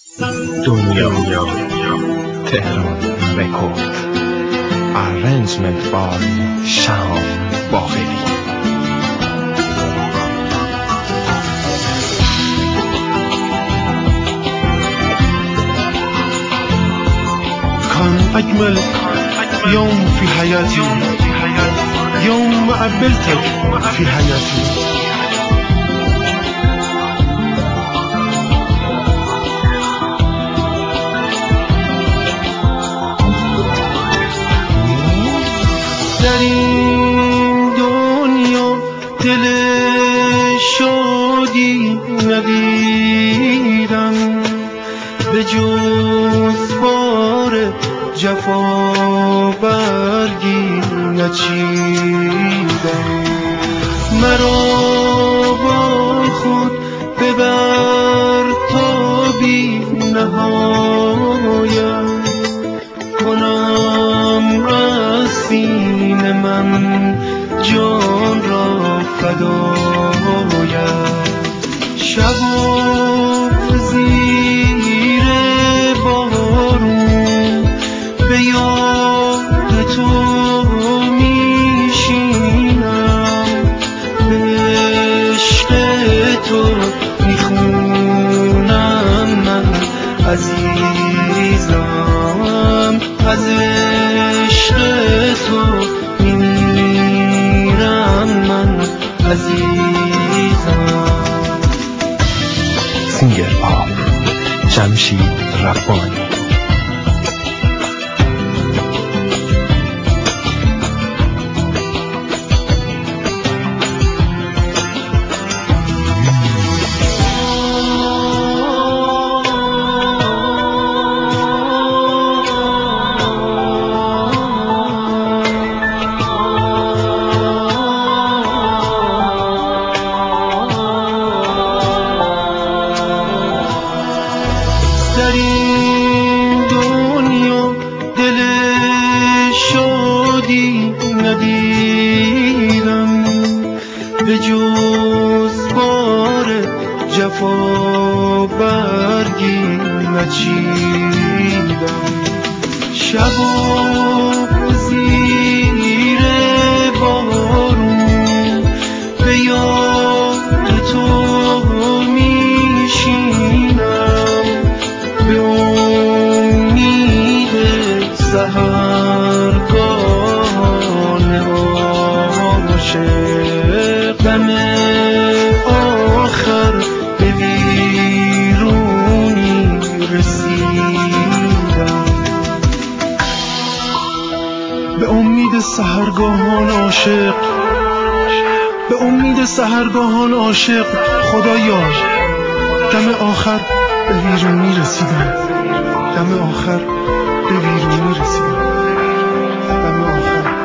دنیا تهران رکورد Arrangement by شهاب باقری. كان أجمل يوم في حياتي، يوم ما قابلتك في حياتي. در این دنیا دل شادی ندیدم، به جز بار جفا برگی نچیدم. مرا با خود ببر تا بی نهایت، کنم از سینه من جان را فدایت. شبا زیر بارون به یاد تو میشینم، به عشق تو میخونم من عزیزم، از عشق تو میمیرم من عزیزم. سینگر پاپ جمشید ربانی. در این دنیا دل شادی ندیدم، به جز بار جفا برگی نچیدم. شبا زیر بارون به یاد تو میشینم، به امید سحرگاهان عاشق. دم آخر به ویرونی رسیدم، به امید سحرگاهان عاشق، به امید سحرگاهان عاشق. خدایا دم آخر به ویرونی رسیدم، دم آخر به ویرونی رسیدم، دم آخر.